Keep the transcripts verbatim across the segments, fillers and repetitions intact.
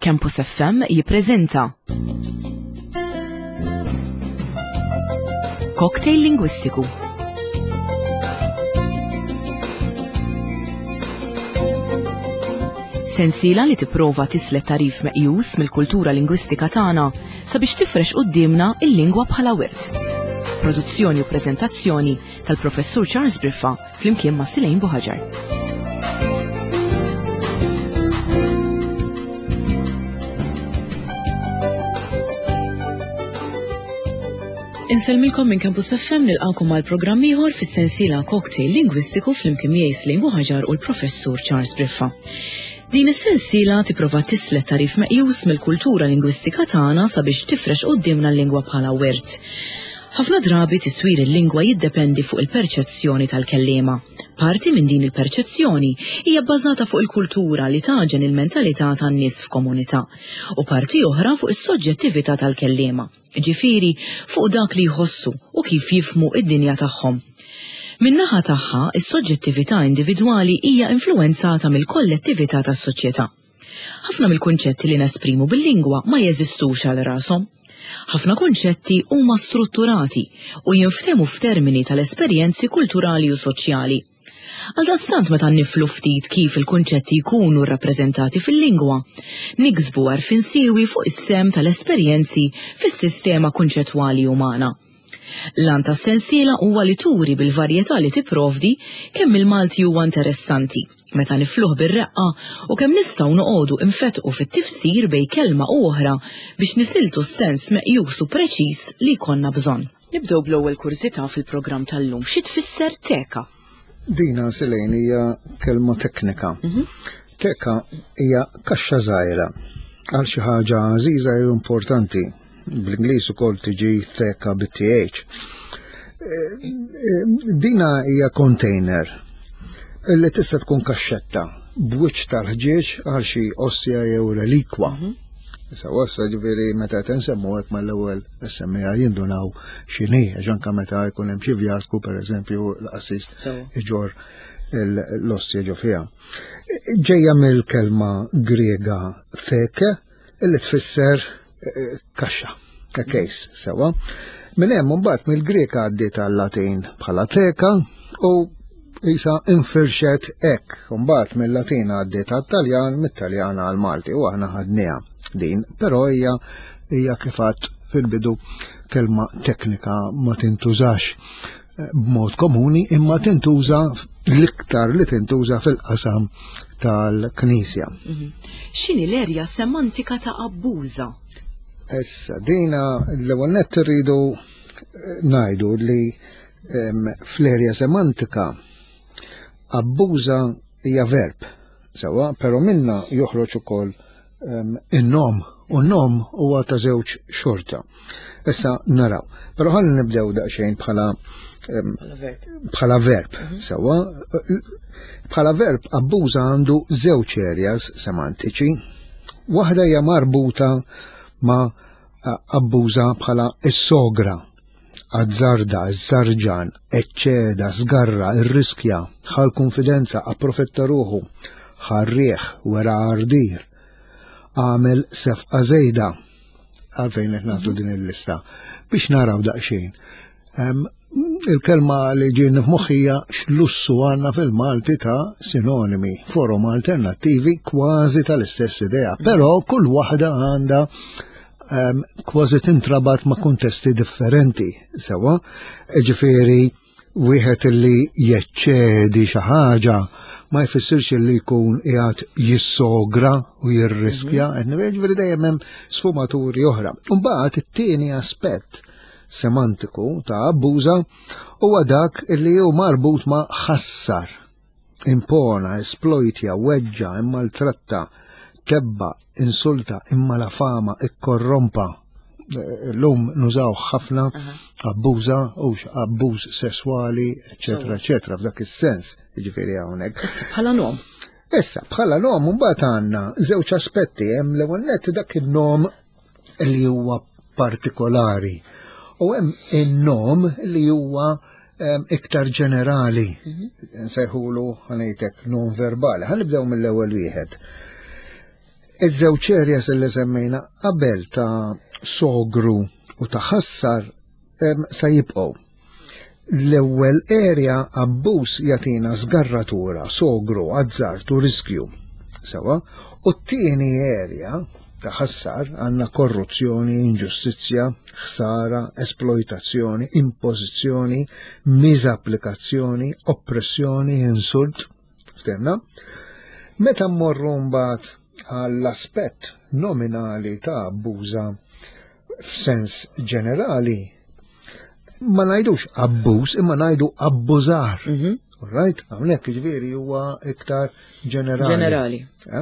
Campus F M jippreżenta Cocktail Lingwistiku. Sensiela li tipprova tislet tarif meqjus mill-kultura lingwistika tagħna sabiex tifrex qudiemna il-lingwa bħala wirt. Produzzjoni u preżentazzjoni tal-Professur Charles Briffa flimkien ma' Silejn Buħaġar. Inselmilkom minn Campus F M nilqawkom mal programm ieħor fis-sensiela Cocktail Lingwistiku flimkien miegħi Silejn Buħaġar u l-Professur Charles Briffa. Din is-sensiela tipprova tislet tarif meqjus mill-kultura lingwistika tagħna sabiex tifrex qudiemna l-lingwa bħala wirt. Ħafna drabi tiswir il-lingwa jiddependi fuq il-perċezzjoni tal-kelliema. Parti minn din il-perċezzjoni hija bbażata fuq il-kultura li taġen il-mentalità tan-nies f'komunità u parti oħra fuq is-soġġettività tal-kelliema, ġifieri fuq dak li jħossu u kif jifhmu id-dinja tagħhom. Min-naħa tagħha, is-soġġettività individwali hija influwenzata mill-kollettività tas-soċjetà. Ħafna mill-kunċetti li nesprimu bil-lingwa ma jeżistux għal rashom. Ħafna kunċetti huma strutturati u jinftehmu f'termini tal-esperjenzi kulturali u soċjali. Għaldastant meta nifhmu ftit kif il-kunċetti jkunu rrappreżentati fil-lingwa, niksbu għarfien siewi fuq is-sehem tal-esperjenzi fis-sistema kunċettwali umana. L-għan tas-sensiela huwa li turi bil-varjetà li tipprovdi kemm il-Malti huwa interessanti meta nifluh bir-reqqa u kemm nistgħu noqogħdu infettqu fit-tifsir bejn kelma u oħra biex nisiltu s-sens meqjus u preċiż li jkollna bżonn. Nibdew bl-ewwel kurżità fil-programm tal-lum. Xi tfisser teka? Dina Silejn hija kelma teknika. Teka hija kaxxa żgħira għal xi ħaġa għażiża u importanti. Bl-Ingliż ukoll tiġi teka bit-T H. Dina hija container li tista' tkun kaxxetta b'wiċċ tal-ħġieġ għal xi ossja jew relikwa. Issa ossa ġifieri meta tinsemmu hekk mal-ewwel semmija jindunaw x'inhi għax anke meta jkun hemm xi vjasku pereżempju l-qassis iġor l-ossja ġo fiha. Ġejja mill-kelma Griega theke illi tfisser kaxxa, case, sewa. Minn hemm mbagħad mill-Greka għaddiet għal-Latin bħala teka u isa infirxet hekk. Mbagħad mill-Latin għaddiet għat-Taljan, mit-Taljan għal-Malti u aħna ħadniha din, però hija hija kif għadt fil-bidu kelma teknika ma tintużax b'mod komuni imma tintuża l-iktar li tintuża fil-qasam tal-Knisja. X'inhi l-erja semantika ta' abbuża? Issa, dina l-ewwel nett irridu ngħidu li fl-erja semantika abbuża hija verb, sewa, però minna joħroġ ukoll in-nom u n-nom huwa ta' żewġ xorta. Issa naraw, però ħalli nibdew daqsxejn bħala bħala verb, sewa. Bħala verb abbuża għandu żewġ erjas semantiċi. Waħda hija marbuta ma' abbuża bħala is-sogra, azzarda, iż-żarġan, eċċeda, żgarra, irriskja, ħal konfidenza, approfetta ruħu, ħarrieħ, wera għardir, għamel sefqa żejda. Għalfejn qed nagħtu din il-lista biex naraw daqsxejn. Il-kelma li ġieni f'moħħija x'lussu għandna fil-Malti ta' sinonimi, forum alternattivi kważi tal-istess idea, però kull waħda għandha kważi tintrabat ma' kuntesti differenti, sewa. Ġifieri wieħed li jeċċedi xi ħaġa ma jfissirx li jkun qiegħed jissogra u jirriskja, ġifieri dejjem hemm sfumaturi oħra. Imbagħad it-tieni aspett semantiku ta' abbuża huwa dak li hu marbut ma' ħassar, impona, esploitja, weġġa, immaltratta, tebba, insulta, imma la fama, ikkorrompa. L-lum nużaw ħafna abbuża u abbuż sesswali, eċetera, eċetera, f'dak is-sens, jiġifieri hawnhekk. Issa bħala nom. Issa bħala nom mbagħad għandna żewġ aspetti, hemm l-ewwel nett dak in-nom li huwa partikolari. U hemm in-nom li huwa iktar ġenerali, nsejħulu ħanejtek non verbali. Ħanibdew mill-ewwel wieħed. Iż-żewġ areas li semmejna qabel ta' sogru u ta' ħassar sa jibqgħu. L-ewwel area abbuż jagħtina żgarratura, sogru, azzart u riskju. Sewa, u t-tieni area ta' ħassar għandna korruzzjoni, inġustizzja, ħsara, esploitazzjoni, impożizzjoni, miżapplikazzjoni, oppressjoni, insult. Ftemna? Meta mmorru mbagħad għall-aspett nominali ta' abbuża f'sens ġenerali, ma ngħidux abbuż imma ngħidu abbużar. Right? Hawnhekk jiġifieri huwa iktar ġenerali. Ġenerali.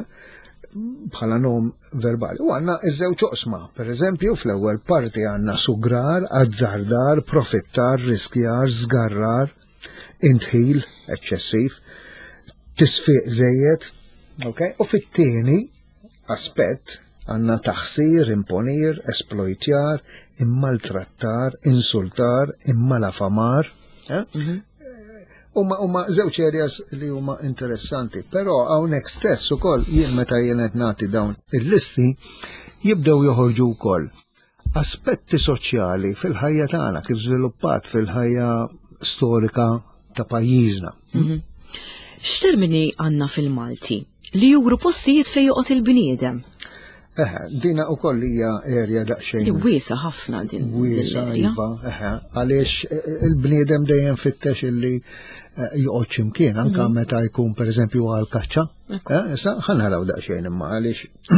Bħala nom verbali. U għandna iż-żewġ oqsma. Pereżempju, fl-ewwel parti għandna sugrar, azzardar, profittar, riskjar, żgarrar, intħil, eċċessiv, tisfiq żejjed. Okay? U fit-tieni aspett għandna taħsir, imponir, esploitjar, immaltrattar, insultar, immalafamar. Eh? Mm-hmm. Uma huma żewġ areas li huma interessanti, però hawnhekk stess ukoll jien meta jien qed nagħti dawn il-listi jibdew joħorġu wkoll aspetti soċjali fil-ħajja tagħna kif żviluppat fil-ħajja storika ta' pajjiżna. X'termini għandna fil-Malti li juru postijiet fejn joqgħod il-bniedem? Eħe, dina u koll hija area daqsxejn. Wiesa ħafna din. Wiesa iva, eħe, għaliex il-bniedem dejjem fittex illi joqgħod x'imkien anke meta jkun pereżempju għal kaċċa. Issa ħanaraw daqsxejn imma għaliex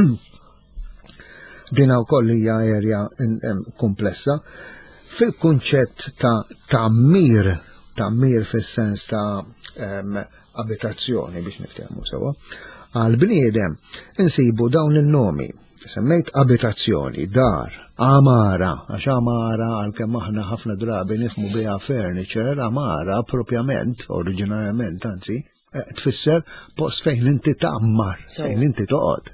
dina wkoll hija area komplessa. Fil-kunċett ta' tammir, tammir fis-sens ta' abitazzjoni biex niftehmu sewwa. Għal bniedem insibu dawn il-nomi. Semmejt abitazzjoni, dar, amara, għax amara għal-kemm aħna ħafna drabi nifmu biha furniture, amara propjament, oriġinarjament anzi, tfisser post fejn inti tammar, fejn inti toqgħod.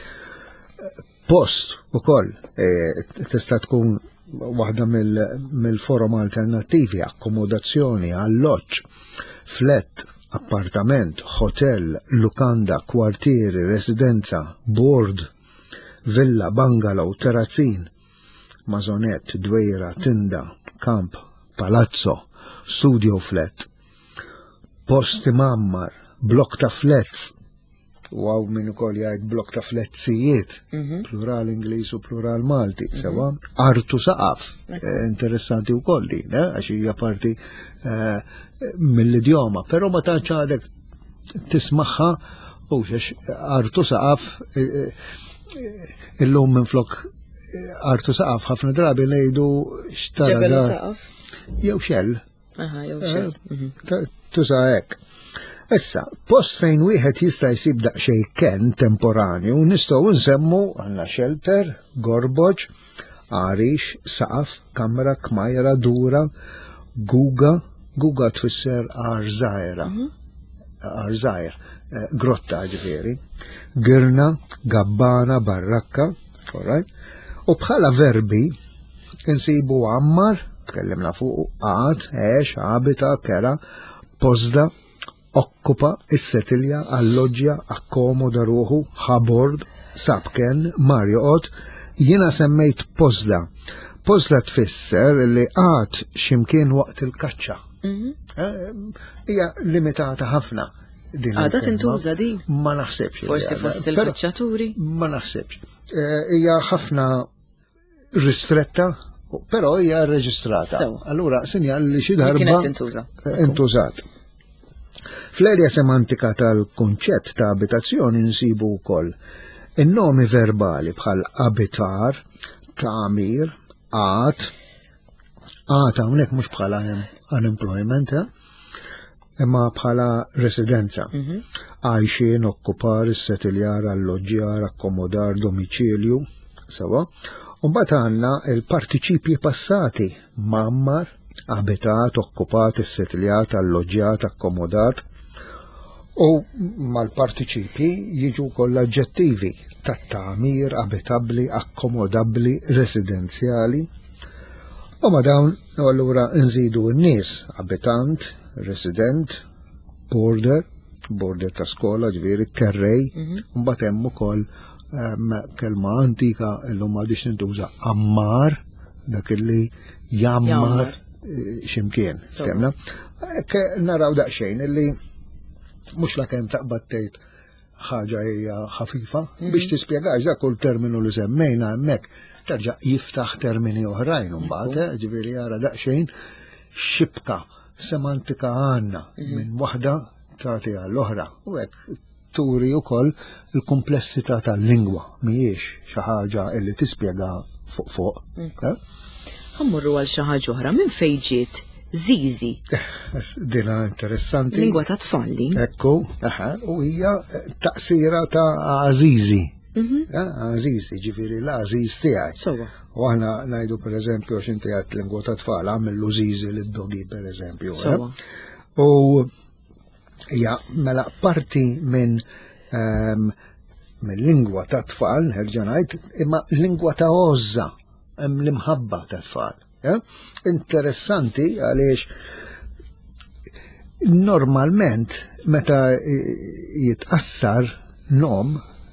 Post ukoll tista' tkun waħda mill-forom alternattivi, akkomodazzjoni, alloġġ, flat, appartament, hotel, lukanda, kwartieri, residenza, board, villa, bungalow, terrazzin, mażonet, dwejra, tinda, kamp, palazzo, studio flat, post imammar, blok ta' flats, wow minn ukoll jgħid blok ta' fletsijiet, plural Ingliż u plural Malti, sewa, artu saqaf, interessanti wkoll din, għax hija parti mill-idjoma, però ma tantx għadek tismaħħa u xax artu saqaf illum minn flok artu saqaf ħafna drabi ngħidu xtara saqaf jew xell. Aha, jew xell. Tuża hekk. Issa, post fejn wieħed jista' jsib daqsxejn ken temporanju nistgħu nsemmu għandna shelter, gorboġ, għarix, saqaf, kamra, kmajra, dura, guga, guga tfisser arżajra, arżajr, grotta ġifieri, girna, gabbana, barrakka, alright? U bħala verbi insibu ammar, tkellimna fuq, għad, għex, abita, kera, pozda, okkupa, issetilja, alloġġja, akkomoda ruħu, ħabord, sabken, marjoqot, jiena semmejt pozda. Pozda tfisser li għad ximkien waqt il-kaċċa. Hija limitata ħafna. Għada tintuża di? Ma naħsebx. Forsi fost il-kaċċaturi? Ma naħsebx. Hija ħafna ristretta, però hija reġistrata. Allura sinjal li xi darba kienet intuża. Intużat. Fl-erja semantika tal-kunċett ta' abitazzjoni nsibu wkoll in-nomi verbali bħal abitar, tagħmir, għad, għad hawnhekk mhux bħala unemployment, imma bħala residenza. Għajxin, okkupar, issetiljar, alloġġjar, akkomodar, domiċilju, sewa. U mbagħad għandna il-partiċipji passati, mammar, abitat, okkupat, issettiljat, alloġġjat, akkomodat. U mal-partiċipji jiġu wkoll aġġettivi tat-tagħmir, abitabbli, akkomodabbli, residenzjali. U ma dawn allura nżidu n-nies, abitant, resident, border, border ta' skola, ġifieri kerrej, u mbagħad hemm ukoll kelma antika illum għadix nintuża ammar, dak illi jammar ximkien. Temna? Naraw daqsxejn illi mhux lakemm taqbad tgħid ħaġa hija ħafifa biex tispjegax dak kull terminu li semmejna hemmhekk terġa' jiftaħ termini oħrajn imbagħad, ġifieri jara daqsxejn xibka semantika għandna minn waħda tagħti għall-oħra u hekk turi wkoll il-komplessità tal-lingwa mhijiex xi ħaġa li tispjega fuq fuq. Ħammurru għal xi ħaġa oħra minn fejn ġiet Zizi. Dina interessanti. Lingwa ta' tfalli. Ekku, u hija taqsira ta' Azizi. Azizi, ġifieri l-Aziz tiegħi. U aħna ngħidu pereżempju għax inti għedt lingwa ta' tfal għamillu Zizi lid-dogi pereżempju. U hija mela parti minn minn lingwa ta' tfal, nerġa' ngħid, imma lingwa ta' għoża, hemm l-imħabba ta' tfal. Interessanti għaliex normalment meta jitqassar nom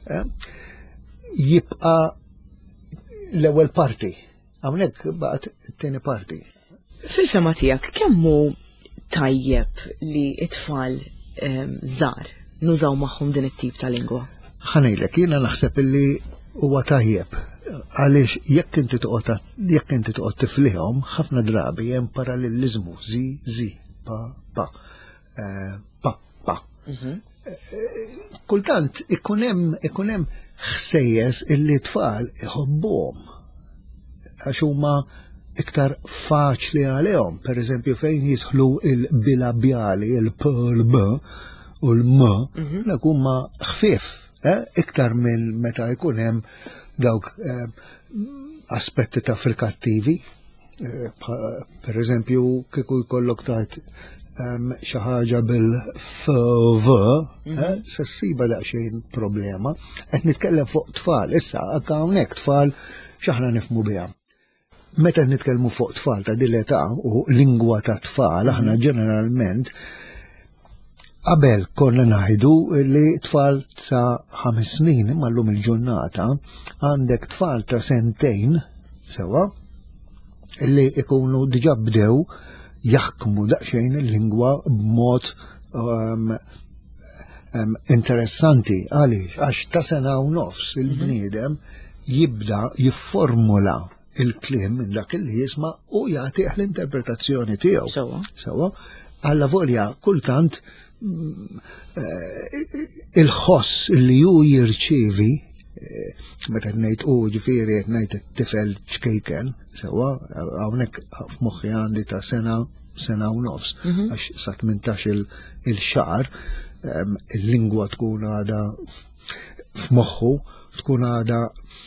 jibqa l-ewwel parti, hawnhekk baqgħet it-tieni parti. Fil-fema tiegħek kemm hu tajjeb li t-tfal żgħar nużaw magħhom din it-tip ta' lingwa? Ħanejlek jiena naħseb illi huwa tajjeb. Għaliex jekk inti toqgħod jekk inti toqgħod tiflihom ħafna drabi hemm paralleliżmu zi zi pa pa pa pa. Kultant ikun hemm ikun hemm ħsejjes illi tfal iħobbuhom għax huma iktar faċli għalihom, pereżempju fejn jidħlu il-bilabjali, il-p, il-b u l-m, dak huma ħfief, iktar minn meta jkun hemm dawk aspetti ta' frikattivi, per eżempju kieku jkollok tajt xi ħaġa bil-f-v, se ssiba daqsxejn problema. Qed nitkellem fuq tfal, issa anke hawnhekk tfal x'aħna nifhmu biha. Meta nitkellmu fuq tfal ta' din l-età u lingwa ta' tfal, aħna ġeneralment qabel konna ngħidu li tfal sa' ħames snin imma llum il-ġurnata għandek tfal ta' sentejn sewa illi ikunu diġà bdew jaħkmu daqsxejn il-lingwa b'mod interessanti għaliex għax ta' sena u nofs il-bniedem jibda jifformula il-kliem minn dak li jisma' u jagħtih l-interpretazzjoni tiegħu. Sewa alla volja kultant il-ħoss li ju jirċievi meta ngħid u ġifieri qed ngħid it-tifel ċkejken sewwa hawnhekk f'moħħi għandi ta' sena sena u nofs għax sa tmintax il-xahar il-lingwa tkun għadha f'moħħu tkun għadha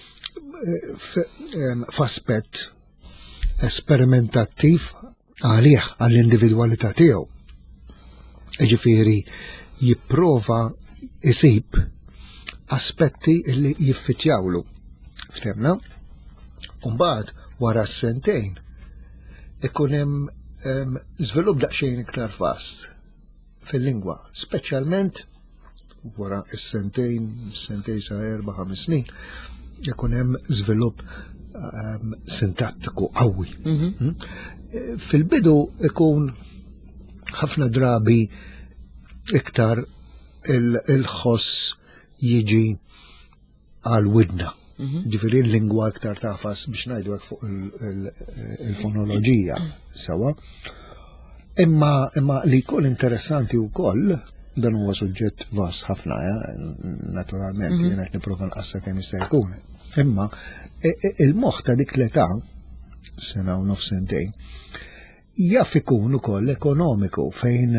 f'aspett esperimentattiv għalih għall-individwalità tiegħu. Ġifieri jipprova isib aspetti li jiffiċjawlu. Ftemna? U mbagħad wara s-sentejn ikun hemm żvilupp daqsxejn iktar fast fil-lingwa, speċjalment wara s-sentejn, sentejn sa erba' ħames snin, ikun hemm żvilupp sintattiku qawwi. Fil-bidu ikun ħafna drabi iktar il-ħoss jiġi għal widna. Ġifieri l-lingwa iktar tafas biex ngħidu hekk fuq il-fonoloġija sewa. Imma imma li jkun interessanti wkoll dan huwa suġġett vast ħafna, naturalment jien qed nipprova nqassar kemm jista' jkun. Imma il-moħħ ta' dik l-età sena u nofs sentejn jaf ikun ukoll ekonomiku fejn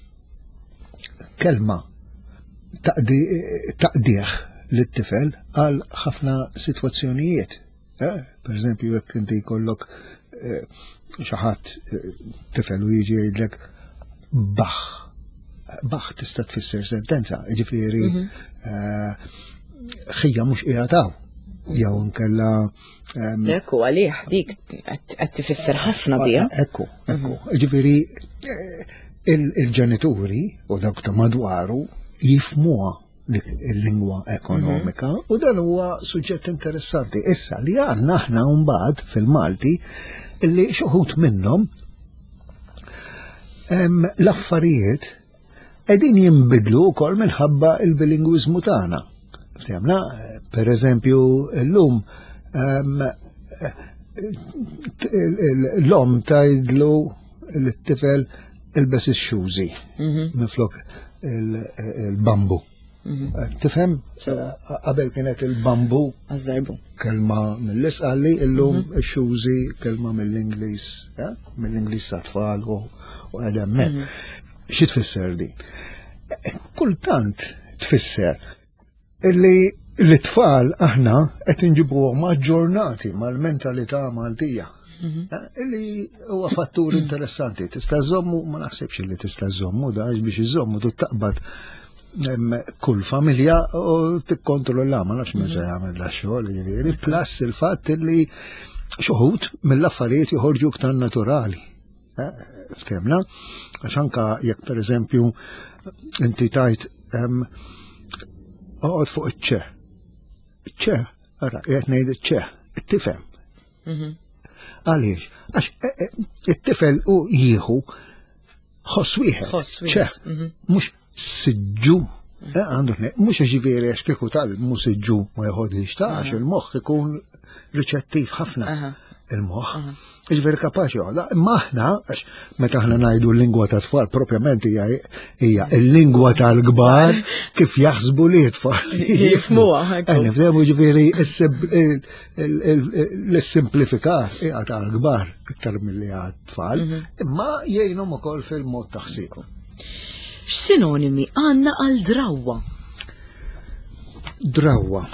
kelma taqdieħ lit-tifel għal ħafna sitwazzjonijiet. Per eżempju jekk inti jkollok xi ħadd tifel u jiġi jgħidlek baħ. Baħ tista' tfisser sentenza, jiġifieri ħija mhux qiegħed hawn. Jew nkella Ekku għalih dik qed tifisser ħafna biha. Ekku, ekku. Ġifieri il-ġenituri u dawk ta' madwaru jifmuha dik il-lingwa ekonomika, u dan huwa suġġett interessanti. Issa li għandna aħna mbagħad fil-Malti illi xuħut minnhom l-affarijiet qegħdin jinbidlu wkoll minħabba il-bilingwiżmu tagħna. Ftemna, per eżempju, llum l-om tajdlu l-tifel il-bes ix-xużi minflok il-bambu. Tifhem? Qabel kienet il-bambu kelma mill-isqalli, illum ix-xużi kelma mill-Ingliż, mill-Ingliż ta' tfal u għedem me. Xi tfisser di? Kultant tfisser illi l-tfal aħna qed inġibuhom aġġornati mal-mentalità Maltija. Illi huwa fattur interessanti. Tista' żommu, ma naħsibx li tista' żommu da biex iżommu tu taqbad kull familja u tikkontrolla ma nafx minn se jagħmel da xogħol jiġifieri, plus il-fatt illi xuħud mill-affarijiet joħorġu iktar naturali. Ftemna, għax anka jekk pereżempju inti tajt oqgħod fuq iċ-ċe. Iċ-ċe, ara, qed ngħid iċ-ċe, it-tifhem. Għaliex, għax it-tifel u jieħu ħoss wieħed, ċe, mhux siġġu, mhux ġifieri għax kieku tal-mu siġġu ma jħodix ta' għax il-moħħ ikun riċettiv ħafna il-moħħ. Ġifieri kapaċi għoda, imma aħna, għax meta aħna ngħidu l-lingwa ta' tfal propjament hija l-lingwa tal-kbar kif jaħsbu li tfal. Jifhmuha. Nifhemu ġifieri l-simplifikar hija tal-kbar iktar milli għat-tfal, imma jgħinhom ukoll fil-mod taħsib. X'sinonimi għandna għal drawwa? Drawwa.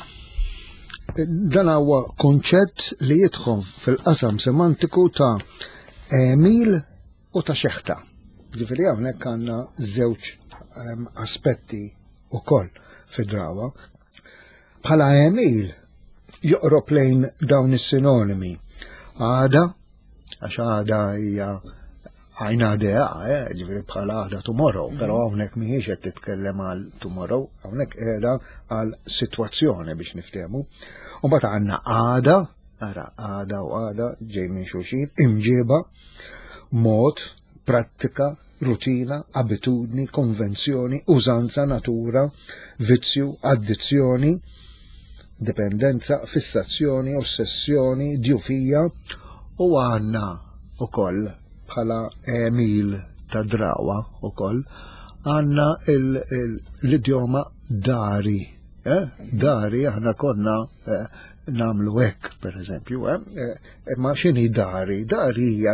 Dan huwa konċett li jidħol fil-qasam semantiku ta' emil u ta' xeħta. Ġifieri hawnhekk għandna żewġ aspetti wkoll fid-drawwa. Bħala emil joqrob lejn dawn is-sinonimi. Għada, għax għada hija għajna dea, ġifieri bħala għada tomorrow, però hawnhekk mhijiex qed titkellem għal tomorrow, hawnhekk qiegħda għal sitwazzjoni biex niftehmu. U mbagħad għandna għada, ara għada u għada ġej minn xulxin, imġieba, mod, prattika, rutina, abitudni, konvenzjoni, użanza, natura, vizzju, addizzjoni, dipendenza, fissazzjoni, ossessjoni, djufija, u għandna ukoll bħala emil ta' drawa ukoll għandna l-idjoma dari. Dari aħna konna namlu hekk, per eżempju, ma x'inhi dari? Dari hija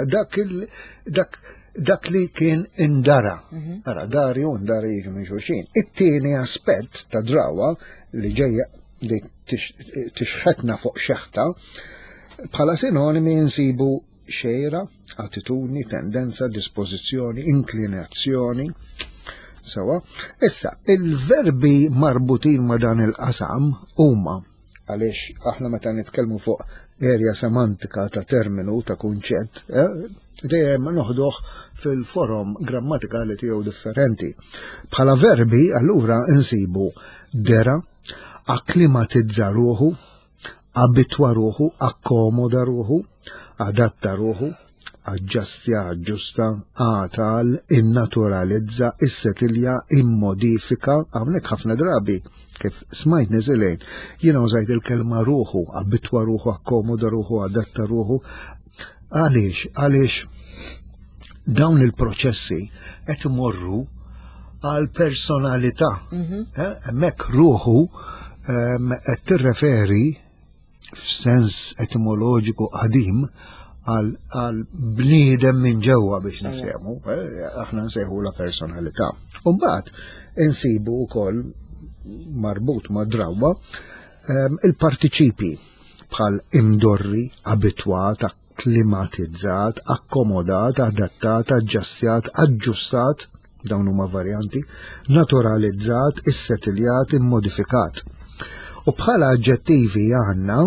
dak li kien indara. Ara dari u ndari jiġu minn xulxin. It-tieni aspett ta' drawa li ġejja li tixħetna fuq xeħta bħala sinonimi nsibu xejra, attitudni, tendenza, dispożizzjoni, inklinazzjoni. Sawa, issa, il-verbi marbutin ma dan il-qasam huma għaliex aħna meta nitkellmu fuq erja semantika ta' terminu ta' kunċett, dejjem noħduh fil-forum grammatikali tiegħu differenti. Bħala verbi allura insibu dera, akklimatizza ruħu, abitwa ruħu, akkomoda ruħu, adatta ruħu, aġġastja, aġġusta, għatal, innaturalizza, issetilja, immodifika, hawnhekk ħafna drabi, kif smajt niżilejn, jiena użajt il-kelma ruħu, abitwa ruħu, akkomoda ruħu, adatta ruħu. Għaliex, għaliex dawn il-proċessi qed imorru għal personalità. Hemmhekk ruħu qed tirreferi f'sens etimoloġiku qadim għal bniedem minn ġewwa biex nifhemu, aħna nsejħu la personalità. U mbagħad insibu wkoll marbut ma' drawwa il-partiċipi bħal imdorri, abitwat, akklimatizzat, akkomodat, adattat, aġġastjat, aġġustat, dawn huma varjanti, naturalizzat, issettiljat, immodifikat. U bħala aġġettivi għandna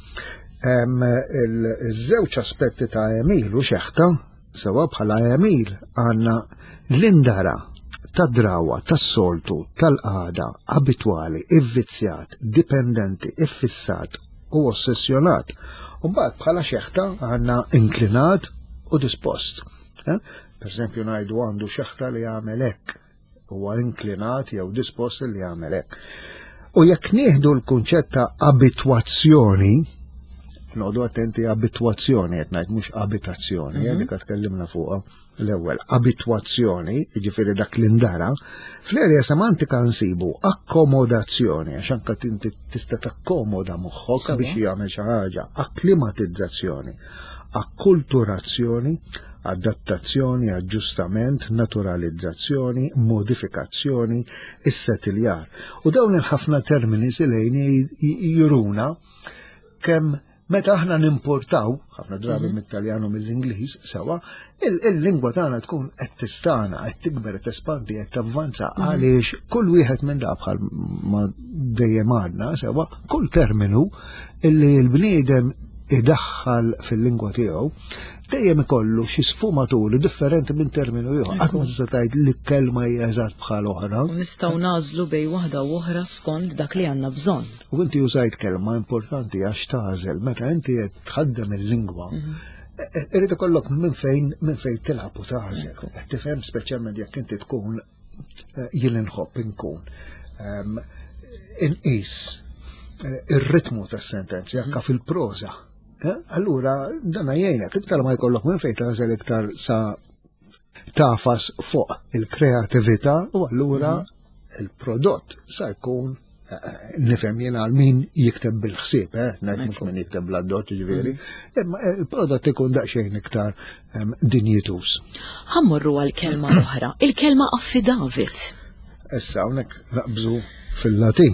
il-żewġ aspetti ta' emil u xeħta, sewa bħala emil għandna l-indara tad-drawa, tas-soltu, tal-qagħda, abitwali, ivvizzjat, dipendenti, iffissat u ossessjonat. U mbagħad bħala xeħta għandna inklinat u dispost. Eh? Per esempio ngħidu għandu xeħta li jagħmel hekk, huwa inklinat jew dispost li jagħmel hekk. U jekk nieħdu l-kunċett ta' abitwazzjoni, noqdu attenti abitwazzjoni, qed ngħid mhux abitazzjoni, mm-hmm. dik tkellimna fuqha l-ewwel. Abitwazzjoni, jiġifieri dak li ndara, fl-erja semantika nsibu akkomodazzjoni, għax anke inti tista' takkomoda moħħok biex jagħmel xi ħaġa, akklimatizzazzjoni, akkulturazzjoni, adattazzjoni, aġġustament, naturalizzazzjoni, modifikazzjoni, is-settiljar. U dawn il-ħafna termini silejni juruna kemm meta aħna nimportaw, ħafna drabi mit-Taljan u mill-Ingliż sewa, il-lingwa tagħna tkun qed tistana, qed tikber, qed tespandi, qed tavvanza għaliex kull wieħed minn dak bħal ma dejjem għadna sewa, kull terminu illi l-bniedem idaħħal fil-lingwa tiegħu dejjem ikollu xi sfumaturi differenti minn terminu ieħor. Qatt ma tista' tgħid li kelma hija eżatt bħal oħra. Nistgħu nażlu bejn waħda u oħra skont dak li għandna bżonn. U inti użajt kelma importanti għax tażel meta inti qed tħaddem il-lingwa. Irid ikollok minn fejn minn fejn tilħab u tażel. Qed tifhem speċjalment jekk inti tkun jien inħobb inkun inqis ir-ritmu tas-sentenzi anke fil-proża. Allura, dana jgħinek, iktar ma jkollok minn fejn tażel iktar sa tafas fuq il-kreativita u allura il-prodott sa jkun nifhem jiena għal min jikteb bil-ħsieb, ngħid mhux min jikteb bl-addott ġifieri, imma il-prodott ikun daqsxejn iktar dinjitus. Ħammorru għal kelma oħra, il-kelma affidavit. Issa hawnhekk naqbżu fil-Latin.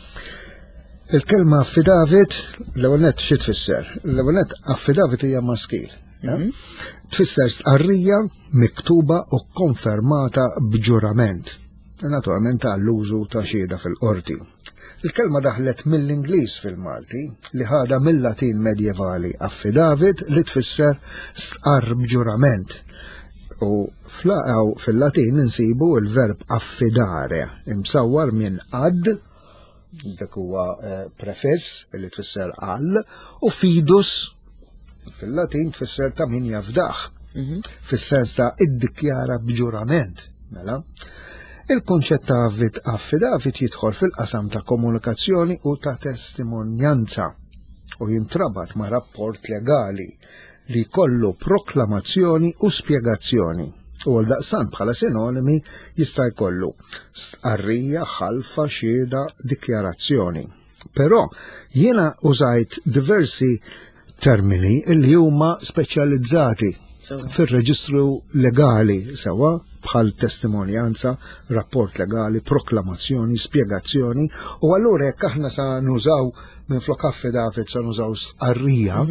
Il-kelma affidavit, l-ewwel nett xi tfisser? L-ewwel nett affidavit hija maskil. Tfisser stqarrija miktuba u konfermata b'ġurament. Naturalment għall-użu ta' xhieda fil-qorti. Il-kelma daħlet mill-Ingliż fil-Malti li ħada mill-Latin medjevali affidavit li tfisser stqarr b'ġurament. U fil-Latin insibu il-verb affidare imsawwar minn ad, dak huwa prefess li tfisser għal, u fidus fil-Latin tfisser ta' min jafdaħ, fis-sens ta' iddikjara b'ġurament. Mela, il-konċett ta' affidavit jidħol fil-qasam ta' komunikazzjoni u ta' testimonjanza u jintrabat ma' rapport legali li kollu proklamazzjoni u spjegazzjoni. U għal-daqsan bħala sinonimi jista' jkollu stqarrija, ħalfa, xhieda, dikjarazzjoni. Però jiena użajt diversi termini li huma speċjalizzati fir-reġistru legali sewa bħal testimonjanza, rapport legali, proklamazzjoni, spjegazzjoni, u allura jekk aħna sa nużaw minn flok affidavit sa nużaw stqarrija,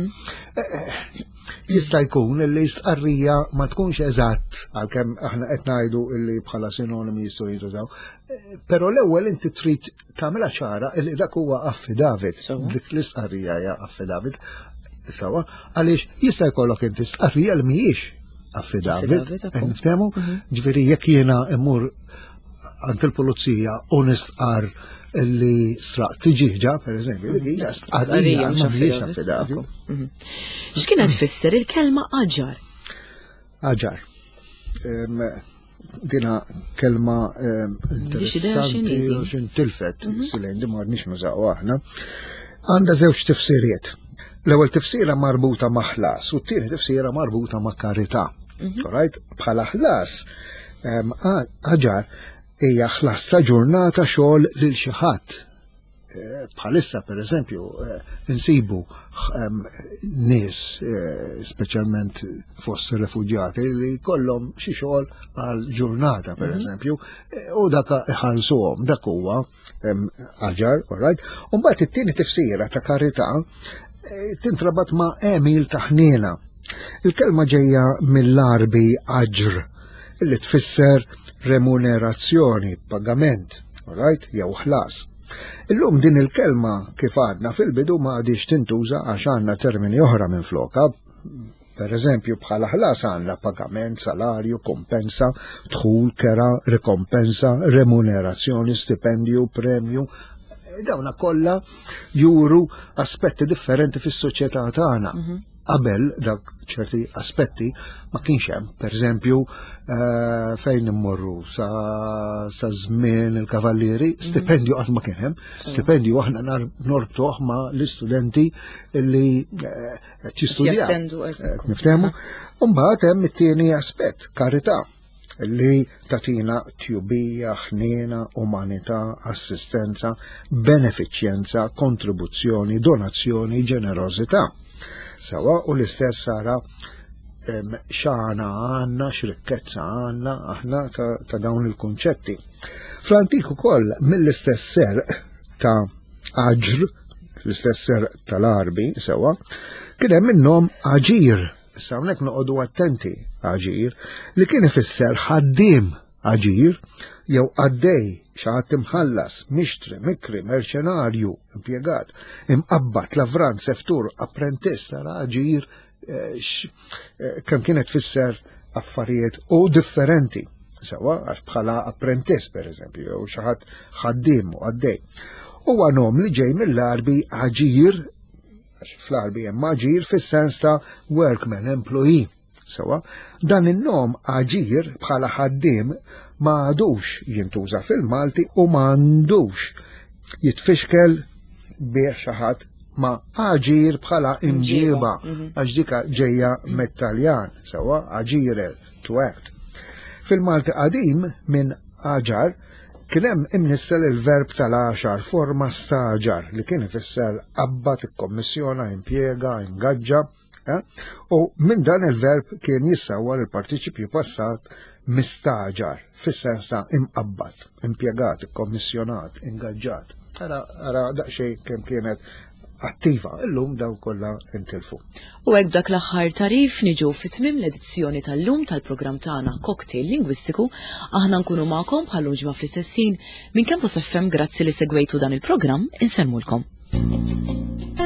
jista' jkun li stqarrija ma tkunx eżatt għalkemm aħna qed ngħidu li bħala sinonimi jistgħu jintużaw. Però l-ewwel inti trid tagħmilha ċara li dak huwa affidavit, dik l-istqarrija hija affidavit. Sawa, għaliex jista' jkollok inti stqarrija li mhijiex affidavit, niftehmu? Ġifieri jekk jiena immur għand il-pulizija u nistqar li sraq tiġiġa, per eżempju, li hija stqarrija ma mhijiex affidavit. X'kienet tfisser il-kelma aġar? Aġar. Dina kelma interessanti u xintilfet, silejn di m'għadniex nużaqgħu aħna, għandha żewġ tifsiriet. L-ewwel tifsira marbuta ma' ħlas u t-tieni tifsira marbuta ma' karità. Bħala ħlas aġar hija ħlas ta' ġurnata xogħol lil xi ħadd. Bħalissa pereżempju insibu nies speċjalment fost refuġjati li jkollhom xi xogħol għal ġurnata pereżempju u dak iħallsuhom dak huwa aġar, alright? U mbagħad it-tieni tifsira ta' karità tintrabat ma' emil taħnina. Il-kelma ġejja mill-Arbi aġr, illi tfisser remunerazzjoni, pagament, right? Jew ħlas. Illum din il-kelma kif għadna fil-bidu ma għadix tintuża għax għandna termini oħra minn floka, Per eżempju, bħala ħlas għandna pagament, salarju, kompensa, dħul, kera, rekompensa, remunerazzjoni, stipendju, premju. Dawna kollha juru aspetti differenti fis-soċjetà tagħna. Qabel dak ċerti aspetti ma kienx hemm, pereżempju uh, fejn immorru sa sa żmien il-kavallieri, stipendju qatt ma kien hemm, stipendju aħna norbtuh ma l-istudenti li ċistudjaw. Niftehmu? Mbagħad hemm it-tieni aspett, karità, li tatina tjubija, ħniena, umanità, assistenza, benefiċjenza, kontribuzzjoni, donazzjoni, ġenerożità. Sawa u l-istess sara xana għanna, x'rikkezza għanna, aħna ta, ta' dawn il-kunċetti. Fl-antik ukoll mill-istess serq ta' aġr, l-istess serq tal-arbi, sewa, kien hemm minnhom aġir. Issa hawnhekk noqogħdu attenti, aġir, li kien ifisser ħaddiem aġir jew għaddej xaħat imħallas, mixtri, mikri, merċenarju, impjegat, imqabbat, lavrant, seftur, apprentiss, tara aġir, kemm kienet fisser affarijiet u differenti. Sawa, għax bħala apprentiss, per eżempju, jew xaħat ħaddiem u għaddej. U għanom li ġej mill-arbi aġir, fl-arbi hemm aġir fis-sens ta' workman, employee. Sawa, dan in-nom aġir bħala ħaddiem ma għadux jintuża fil-Malti u ma għandux jitfixkel bih xi ħadd ma aġir bħala imġiba għax dika ġejja mit-Taljan, sewa aġire, to act. Fil-Malti qadim minn aġar kien hemm imnissel il-verb tal-għaxar forma staġar li kien ifisser qabad, ikkommissjona, impjega, ingaġġa, eh? U minn dan il-verb kien jissawwar il-partiċipju passat mistaġar, fis-sens ta' imqabbad, impjegat, kommissjonat, ingaġġat. Ara, ara daqsxejn kemm kienet attiva, illum daw kollha intilfu. U hekk dak l-aħħar tarif niġu fit-tmiem l-edizzjoni tal-lum tal-programm tagħna Cocktail Lingwistiku, aħna nkunu magħkom bħal ġimgħa fl-istessin minn Campus F M. Grazzi li segwejtu dan il-programm, insemmulkom.